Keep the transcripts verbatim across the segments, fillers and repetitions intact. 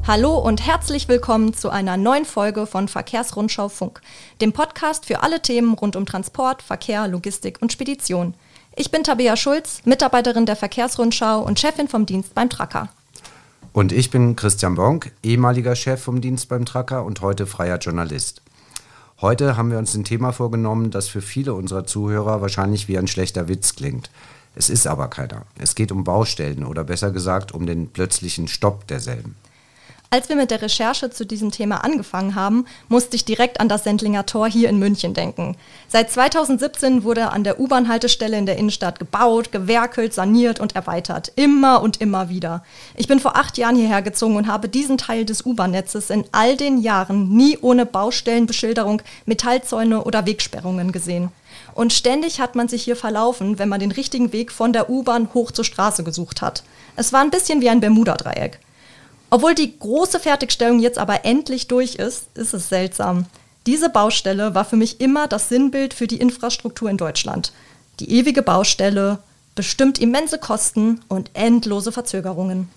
Hallo und herzlich willkommen zu einer neuen Folge von Verkehrsrundschau Funk, dem Podcast für alle Themen rund um Transport, Verkehr, Logistik und Spedition. Ich bin Tabea Schulz, Mitarbeiterin der Verkehrsrundschau und Chefin vom Dienst beim Tracker. Und ich bin Christian Bonk, ehemaliger Chef vom Dienst beim Tracker und heute freier Journalist. Heute haben wir uns ein Thema vorgenommen, das für viele unserer Zuhörer wahrscheinlich wie ein schlechter Witz klingt. Es ist aber keiner. Es geht um Baustellen oder besser gesagt um den plötzlichen Stopp derselben. Als wir mit der Recherche zu diesem Thema angefangen haben, musste ich direkt an das Sendlinger Tor hier in München denken. Seit zweitausendsiebzehn wurde an der U-Bahn-Haltestelle in der Innenstadt gebaut, gewerkelt, saniert und erweitert. Immer und immer wieder. Ich bin vor acht Jahren hierher gezogen und habe diesen Teil des U-Bahn-Netzes in all den Jahren nie ohne Baustellenbeschilderung, Metallzäune oder Wegsperrungen gesehen. Und ständig hat man sich hier verlaufen, wenn man den richtigen Weg von der U-Bahn hoch zur Straße gesucht hat. Es war ein bisschen wie ein Bermuda-Dreieck. Obwohl die große Fertigstellung jetzt aber endlich durch ist, ist es seltsam. Diese Baustelle war für mich immer das Sinnbild für die Infrastruktur in Deutschland. Die ewige Baustelle bestimmt immense Kosten und endlose Verzögerungen.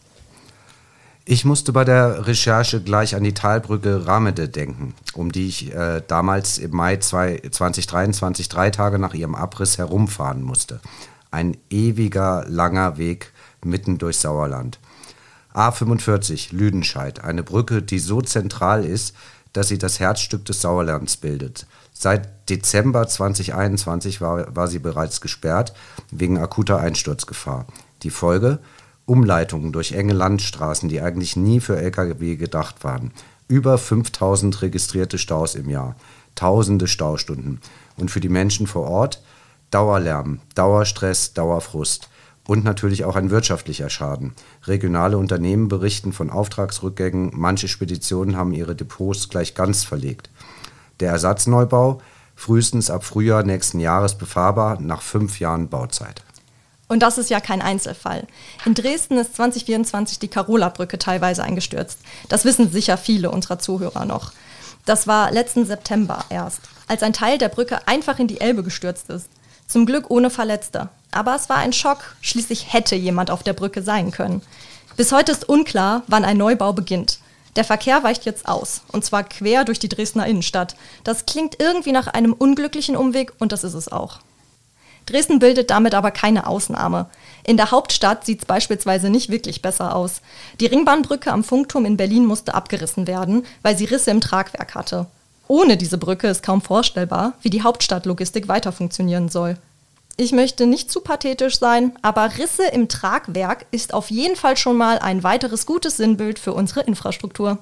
Ich musste bei der Recherche gleich an die Talbrücke Ramede denken, um die ich äh, damals im Mai zweitausenddreiundzwanzig, drei Tage nach ihrem Abriss, herumfahren musste. Ein ewiger, langer Weg mitten durch Sauerland. A fünfundvierzig, Lüdenscheid, eine Brücke, die so zentral ist, dass sie das Herzstück des Sauerlands bildet. Seit Dezember zweitausendeinundzwanzig war, war sie bereits gesperrt, wegen akuter Einsturzgefahr. Die Folge? Umleitungen durch enge Landstraßen, die eigentlich nie für L K W gedacht waren. Über fünftausend registrierte Staus im Jahr, tausende Staustunden. Und für die Menschen vor Ort? Dauerlärm, Dauerstress, Dauerfrust. Und natürlich auch ein wirtschaftlicher Schaden. Regionale Unternehmen berichten von Auftragsrückgängen, manche Speditionen haben ihre Depots gleich ganz verlegt. Der Ersatzneubau, frühestens ab Frühjahr nächsten Jahres befahrbar, nach fünf Jahren Bauzeit. Und das ist ja kein Einzelfall. In Dresden ist zwanzig vierundzwanzig die Karola-Brücke teilweise eingestürzt. Das wissen sicher viele unserer Zuhörer noch. Das war letzten September erst, als ein Teil der Brücke einfach in die Elbe gestürzt ist. Zum Glück ohne Verletzte. Aber es war ein Schock, schließlich hätte jemand auf der Brücke sein können. Bis heute ist unklar, wann ein Neubau beginnt. Der Verkehr weicht jetzt aus, und zwar quer durch die Dresdner Innenstadt. Das klingt irgendwie nach einem unglücklichen Umweg, und das ist es auch. Dresden bildet damit aber keine Ausnahme. In der Hauptstadt sieht es beispielsweise nicht wirklich besser aus. Die Ringbahnbrücke am Funkturm in Berlin musste abgerissen werden, weil sie Risse im Tragwerk hatte. Ohne diese Brücke ist kaum vorstellbar, wie die Hauptstadtlogistik weiter funktionieren soll. Ich möchte nicht zu pathetisch sein, aber Risse im Tragwerk ist auf jeden Fall schon mal ein weiteres gutes Sinnbild für unsere Infrastruktur.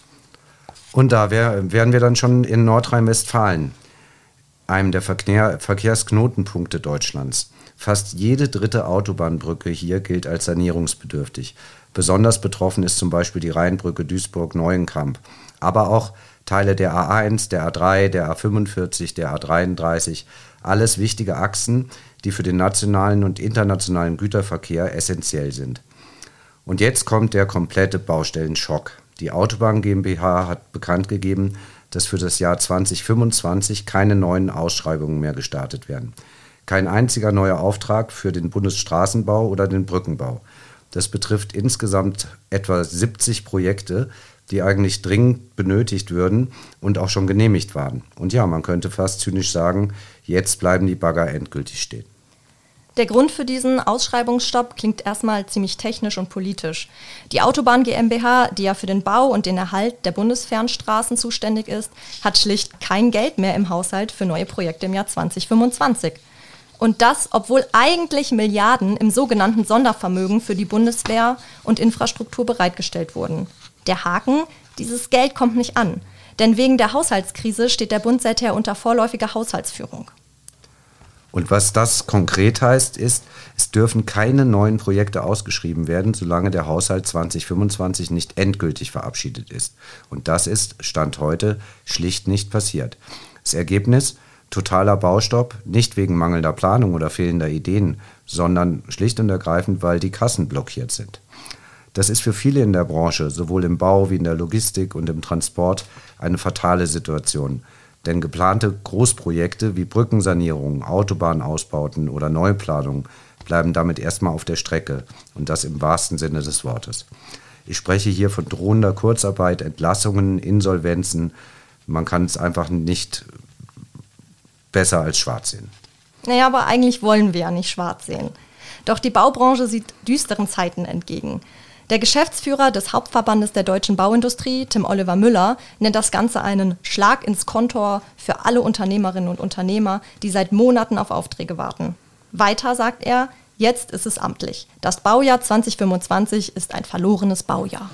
Und da wär, wären wir dann schon in Nordrhein-Westfalen, einem der Verkehr, Verkehrsknotenpunkte Deutschlands. Fast jede dritte Autobahnbrücke hier gilt als sanierungsbedürftig. Besonders betroffen ist zum Beispiel die Rheinbrücke Duisburg-Neuenkamp, aber auch Teile der A eins, der A drei, der A fünfundvierzig, der A dreiunddreißig, alles wichtige Achsen, die für den nationalen und internationalen Güterverkehr essentiell sind. Und jetzt kommt der komplette Baustellenschock. Die Autobahn GmbH hat bekannt gegeben, dass für das Jahr zwanzig fünfundzwanzig keine neuen Ausschreibungen mehr gestartet werden. Kein einziger neuer Auftrag für den Bundesstraßenbau oder den Brückenbau. Das betrifft insgesamt etwa siebzig Projekte, die eigentlich dringend benötigt würden und auch schon genehmigt waren. Und ja, man könnte fast zynisch sagen, jetzt bleiben die Bagger endgültig stehen. Der Grund für diesen Ausschreibungsstopp klingt erstmal ziemlich technisch und politisch. Die Autobahn GmbH, die ja für den Bau und den Erhalt der Bundesfernstraßen zuständig ist, hat schlicht kein Geld mehr im Haushalt für neue Projekte im Jahr zwanzig fünfundzwanzig. Und das, obwohl eigentlich Milliarden im sogenannten Sondervermögen für die Bundeswehr und Infrastruktur bereitgestellt wurden. Der Haken, dieses Geld kommt nicht an, denn wegen der Haushaltskrise steht der Bund seither unter vorläufiger Haushaltsführung. Und was das konkret heißt, ist, es dürfen keine neuen Projekte ausgeschrieben werden, solange der Haushalt zwanzig fünfundzwanzig nicht endgültig verabschiedet ist. Und das ist, Stand heute, schlicht nicht passiert. Das Ergebnis? Totaler Baustopp, nicht wegen mangelnder Planung oder fehlender Ideen, sondern schlicht und ergreifend, weil die Kassen blockiert sind. Das ist für viele in der Branche, sowohl im Bau wie in der Logistik und im Transport, eine fatale Situation. Denn geplante Großprojekte wie Brückensanierungen, Autobahnausbauten oder Neuplanungen bleiben damit erstmal auf der Strecke und das im wahrsten Sinne des Wortes. Ich spreche hier von drohender Kurzarbeit, Entlassungen, Insolvenzen. Man kann es einfach nicht besser als schwarz sehen. Naja, aber eigentlich wollen wir ja nicht schwarz sehen. Doch die Baubranche sieht düsteren Zeiten entgegen. Der Geschäftsführer des Hauptverbandes der deutschen Bauindustrie, Tim Oliver Müller, nennt das Ganze einen Schlag ins Kontor für alle Unternehmerinnen und Unternehmer, die seit Monaten auf Aufträge warten. Weiter sagt er, jetzt ist es amtlich. Das Baujahr zwanzig fünfundzwanzig ist ein verlorenes Baujahr.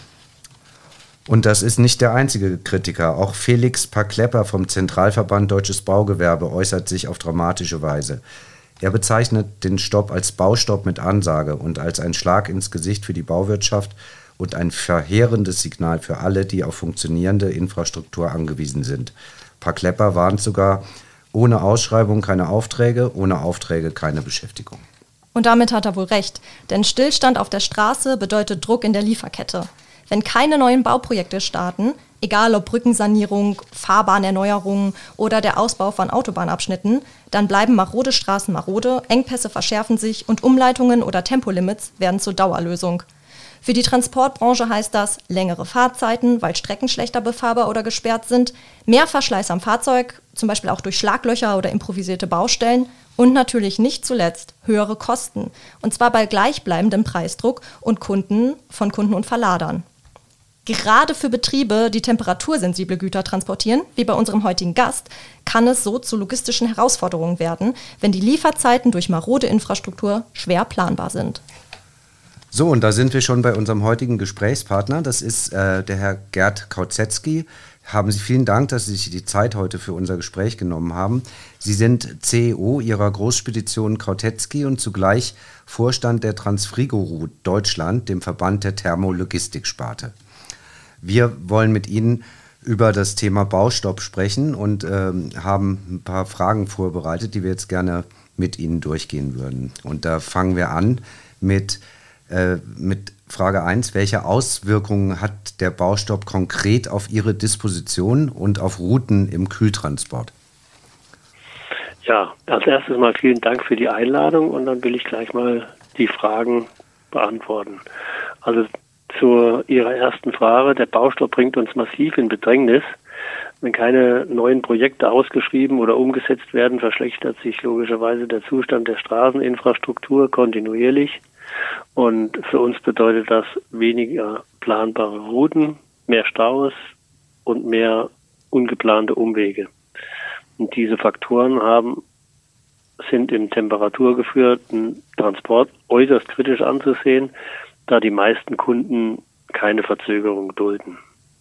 Und das ist nicht der einzige Kritiker. Auch Felix Paklepper vom Zentralverband Deutsches Baugewerbe äußert sich auf dramatische Weise. Er bezeichnet den Stopp als Baustopp mit Ansage und als ein Schlag ins Gesicht für die Bauwirtschaft und ein verheerendes Signal für alle, die auf funktionierende Infrastruktur angewiesen sind. Paklepper warnt sogar, ohne Ausschreibung keine Aufträge, ohne Aufträge keine Beschäftigung. Und damit hat er wohl recht, denn Stillstand auf der Straße bedeutet Druck in der Lieferkette. Wenn keine neuen Bauprojekte starten, egal ob Brückensanierung, Fahrbahnerneuerungen oder der Ausbau von Autobahnabschnitten, dann bleiben marode Straßen marode, Engpässe verschärfen sich und Umleitungen oder Tempolimits werden zur Dauerlösung. Für die Transportbranche heißt das längere Fahrzeiten, weil Strecken schlechter befahrbar oder gesperrt sind, mehr Verschleiß am Fahrzeug, zum Beispiel auch durch Schlaglöcher oder improvisierte Baustellen und natürlich nicht zuletzt höhere Kosten, und zwar bei gleichbleibendem Preisdruck und Kunden von Kunden und Verladern. Gerade für Betriebe, die temperatursensible Güter transportieren, wie bei unserem heutigen Gast, kann es so zu logistischen Herausforderungen werden, wenn die Lieferzeiten durch marode Infrastruktur schwer planbar sind. So, und da sind wir schon bei unserem heutigen Gesprächspartner. Das ist äh, der Herr Gerd Kauzetzki. Haben Sie vielen Dank, dass Sie sich die Zeit heute für unser Gespräch genommen haben. Sie sind C E O Ihrer Großspedition Kauzetzki und zugleich Vorstand der Transfrigorut Deutschland, dem Verband der Thermologistiksparte. Wir wollen mit Ihnen über das Thema Baustopp sprechen und ähm, haben ein paar Fragen vorbereitet, die wir jetzt gerne mit Ihnen durchgehen würden. Und da fangen wir an mit, äh, mit Frage eins. Welche Auswirkungen hat der Baustopp konkret auf Ihre Disposition und auf Routen im Kühltransport? Ja, als erstes mal vielen Dank für die Einladung und dann will ich gleich mal die Fragen beantworten. Also zu Ihrer ersten Frage. Der Baustopp bringt uns massiv in Bedrängnis. Wenn keine neuen Projekte ausgeschrieben oder umgesetzt werden, verschlechtert sich logischerweise der Zustand der Straßeninfrastruktur kontinuierlich. Und für uns bedeutet das weniger planbare Routen, mehr Staus und mehr ungeplante Umwege. Und diese Faktoren haben, sind im temperaturgeführten Transport äußerst kritisch anzusehen, da die meisten Kunden keine Verzögerung dulden.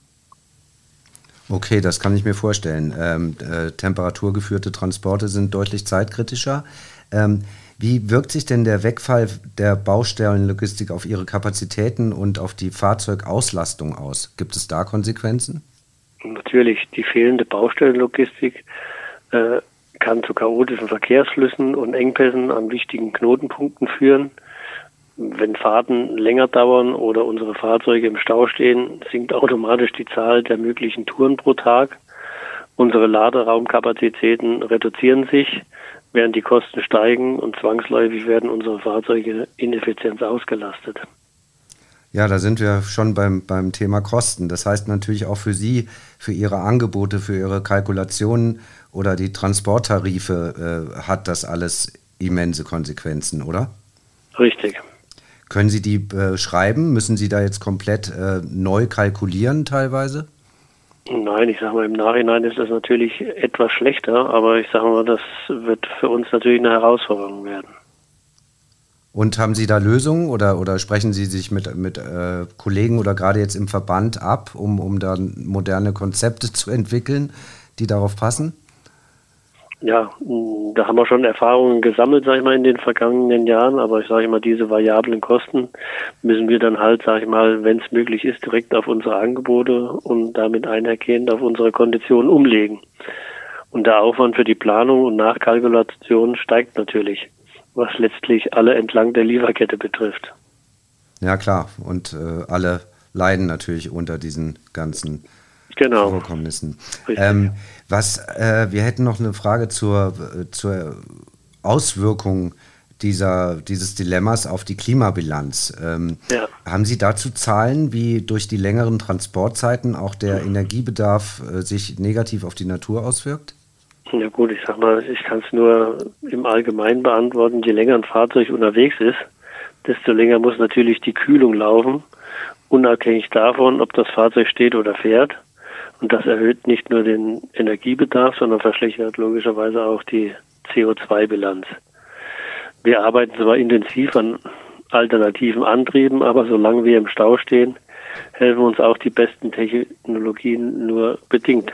Okay, das kann ich mir vorstellen. Ähm, äh, temperaturgeführte Transporte sind deutlich zeitkritischer. Ähm, wie wirkt sich denn der Wegfall der Baustellenlogistik auf Ihre Kapazitäten und auf die Fahrzeugauslastung aus? Gibt es da Konsequenzen? Natürlich, die fehlende Baustellenlogistik äh, kann zu chaotischen Verkehrsflüssen und Engpässen an wichtigen Knotenpunkten führen. Wenn Fahrten länger dauern oder unsere Fahrzeuge im Stau stehen, sinkt automatisch die Zahl der möglichen Touren pro Tag. Unsere Laderaumkapazitäten reduzieren sich, während die Kosten steigen und zwangsläufig werden unsere Fahrzeuge ineffizient ausgelastet. Ja, da sind wir schon beim, beim Thema Kosten. Das heißt natürlich auch für Sie, für Ihre Angebote, für Ihre Kalkulationen oder die Transporttarife äh, hat das alles immense Konsequenzen, oder? Richtig. Können Sie die äh, schreiben? Müssen Sie da jetzt komplett äh, neu kalkulieren teilweise? Nein, ich sage mal, im Nachhinein ist das natürlich etwas schlechter, aber ich sage mal, das wird für uns natürlich eine Herausforderung werden. Und haben Sie da Lösungen oder, oder sprechen Sie sich mit, mit äh, Kollegen oder gerade jetzt im Verband ab, um, um da moderne Konzepte zu entwickeln, die darauf passen? Ja, da haben wir schon Erfahrungen gesammelt, sag ich mal, in den vergangenen Jahren, aber ich sage mal, diese variablen Kosten müssen wir dann halt, sag ich mal, wenn es möglich ist, direkt auf unsere Angebote und damit einhergehend auf unsere Konditionen umlegen. Und der Aufwand für die Planung und Nachkalkulation steigt natürlich, was letztlich alle entlang der Lieferkette betrifft. Ja, klar. Und äh, alle leiden natürlich unter diesen ganzen Genau. Vorkommnissen. Ähm, was, äh, wir hätten noch eine Frage zur, zur Auswirkung dieser, dieses Dilemmas auf die Klimabilanz. Ähm, ja. Haben Sie dazu Zahlen, wie durch die längeren Transportzeiten auch der mhm. Energiebedarf äh, sich negativ auf die Natur auswirkt? Ja gut, ich sag mal, ich kann es nur im Allgemeinen beantworten. Je länger ein Fahrzeug unterwegs ist, desto länger muss natürlich die Kühlung laufen, unabhängig davon, ob das Fahrzeug steht oder fährt. Und das erhöht nicht nur den Energiebedarf, sondern verschlechtert logischerweise auch die C O zwei Bilanz. Wir arbeiten zwar intensiv an alternativen Antrieben, aber solange wir im Stau stehen, helfen uns auch die besten Technologien nur bedingt.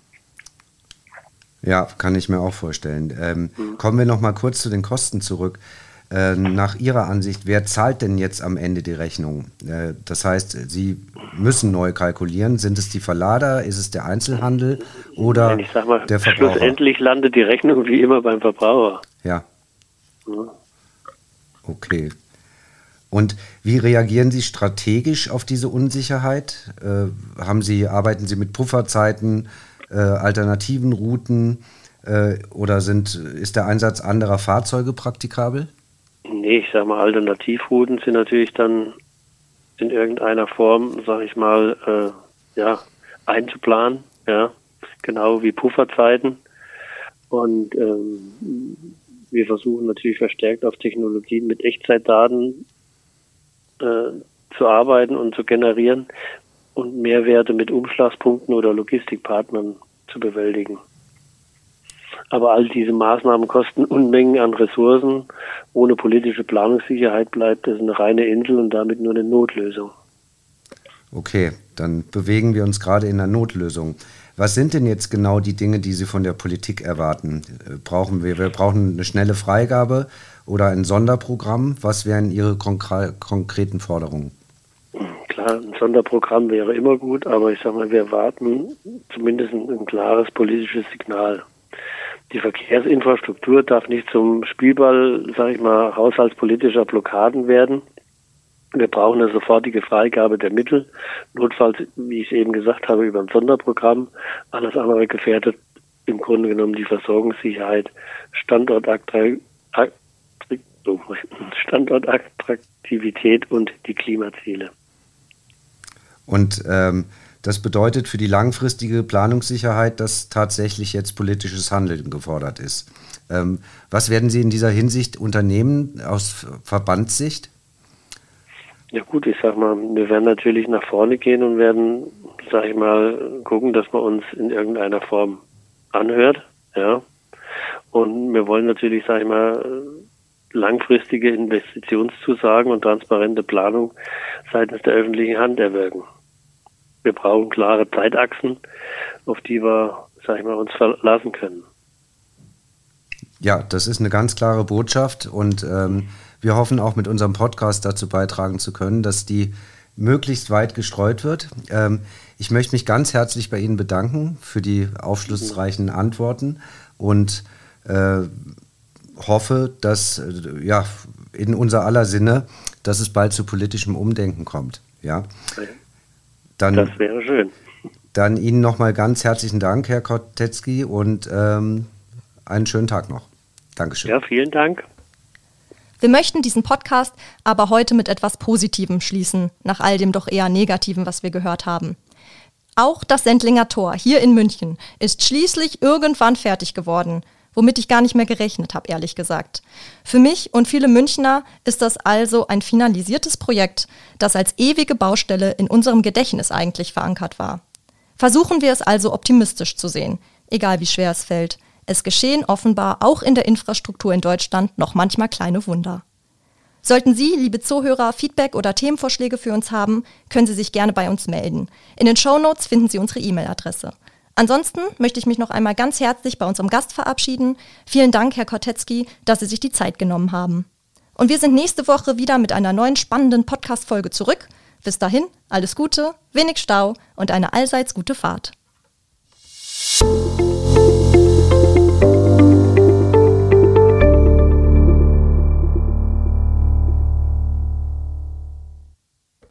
Ja, kann ich mir auch vorstellen. Ähm, mhm. Kommen wir noch mal kurz zu den Kosten zurück. Äh, nach Ihrer Ansicht, wer zahlt denn jetzt am Ende die Rechnung? Äh, das heißt, Sie müssen neu kalkulieren. Sind es die Verlader, ist es der Einzelhandel oder ich sag mal, der Verbraucher? Schlussendlich landet die Rechnung wie immer beim Verbraucher. Ja. ja. Okay. Und wie reagieren Sie strategisch auf diese Unsicherheit? Äh, haben Sie, arbeiten Sie mit Pufferzeiten, äh, alternativen Routen äh, oder sind, ist der Einsatz anderer Fahrzeuge praktikabel? Nee, ich sag mal, Alternativrouten sind natürlich dann in irgendeiner Form, sag ich mal, äh, ja, einzuplanen, ja, genau wie Pufferzeiten. Und ähm, wir versuchen natürlich verstärkt auf Technologien mit Echtzeitdaten äh, zu arbeiten und zu generieren und Mehrwerte mit Umschlagspunkten oder Logistikpartnern zu bewältigen. Aber all diese Maßnahmen kosten Unmengen an Ressourcen. Ohne politische Planungssicherheit bleibt es eine reine Insel und damit nur eine Notlösung. Okay, dann bewegen wir uns gerade in der Notlösung. Was sind denn jetzt genau die Dinge, die Sie von der Politik erwarten? Brauchen wir, wir brauchen eine schnelle Freigabe oder ein Sonderprogramm? Was wären Ihre konkre- konkreten Forderungen? Klar, ein Sonderprogramm wäre immer gut, aber ich sage mal, wir erwarten zumindest ein, ein klares politisches Signal. Die Verkehrsinfrastruktur darf nicht zum Spielball, sage ich mal, haushaltspolitischer Blockaden werden. Wir brauchen eine sofortige Freigabe der Mittel, notfalls, wie ich eben gesagt habe, über ein Sonderprogramm. Alles andere gefährdet im Grunde genommen die Versorgungssicherheit, Standortattra- Standortattraktivität und die Klimaziele. Und ähm, das bedeutet für die langfristige Planungssicherheit, dass tatsächlich jetzt politisches Handeln gefordert ist. Ähm, was werden Sie in dieser Hinsicht unternehmen aus Verbandssicht? Ja gut, ich sag mal, wir werden natürlich nach vorne gehen und werden, sag ich mal, gucken, dass man uns in irgendeiner Form anhört, ja. Und wir wollen natürlich, sag ich mal, langfristige Investitionszusagen und transparente Planung seitens der öffentlichen Hand erwirken. Wir brauchen klare Zeitachsen, auf die wir, sag ich mal, uns verlassen können. Ja, das ist eine ganz klare Botschaft und ähm, wir hoffen auch mit unserem Podcast dazu beitragen zu können, dass die möglichst weit gestreut wird. Ähm, ich möchte mich ganz herzlich bei Ihnen bedanken für die aufschlussreichen Antworten und äh, hoffe, dass äh, ja, in unser aller Sinne, dass es bald zu politischem Umdenken kommt. Ja? Dann, das wäre schön. Dann Ihnen nochmal ganz herzlichen Dank, Herr Kotetzky, und ähm, einen schönen Tag noch. Dankeschön. Ja, vielen Dank. Wir möchten diesen Podcast aber heute mit etwas Positivem schließen, nach all dem doch eher Negativen, was wir gehört haben. Auch das Sendlinger Tor hier in München ist schließlich irgendwann fertig geworden, womit ich gar nicht mehr gerechnet habe, ehrlich gesagt. Für mich und viele Münchner ist das also ein finalisiertes Projekt, das als ewige Baustelle in unserem Gedächtnis eigentlich verankert war. Versuchen wir es also optimistisch zu sehen, egal wie schwer es fällt. Es geschehen offenbar auch in der Infrastruktur in Deutschland noch manchmal kleine Wunder. Sollten Sie, liebe Zuhörer, Feedback oder Themenvorschläge für uns haben, können Sie sich gerne bei uns melden. In den Shownotes finden Sie unsere E-Mail-Adresse. Ansonsten möchte ich mich noch einmal ganz herzlich bei unserem Gast verabschieden. Vielen Dank, Herr Kotetzky, dass Sie sich die Zeit genommen haben. Und wir sind nächste Woche wieder mit einer neuen spannenden Podcast-Folge zurück. Bis dahin, alles Gute, wenig Stau und eine allseits gute Fahrt.